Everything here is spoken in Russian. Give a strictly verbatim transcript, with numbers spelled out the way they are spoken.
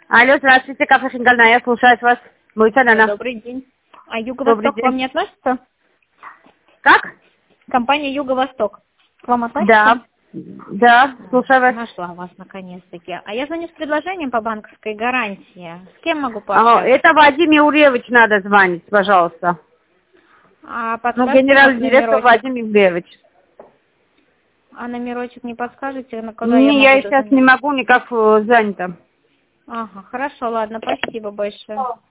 Алло, здравствуйте, кафе Шингальна, я слушаю вас. Муйцанана. Добрый день. А Юго-Восток к вам не относится? Как? Компания Юго-Восток к вам относится? Да. Да, слушаю вас. Нашла вас наконец-таки. А я звоню с предложением по банковской гарантии. С кем могу А, пообщаться? это Вадим Юрьевич надо звонить, пожалуйста. А Ну, подскажите, генеральный как директор номерочек? Вадим Юрьевич. А номерочек не подскажете, на куда Не, я я могу сейчас не дозвониться? могу, никак э, занято. Ага, хорошо, ладно, спасибо большое.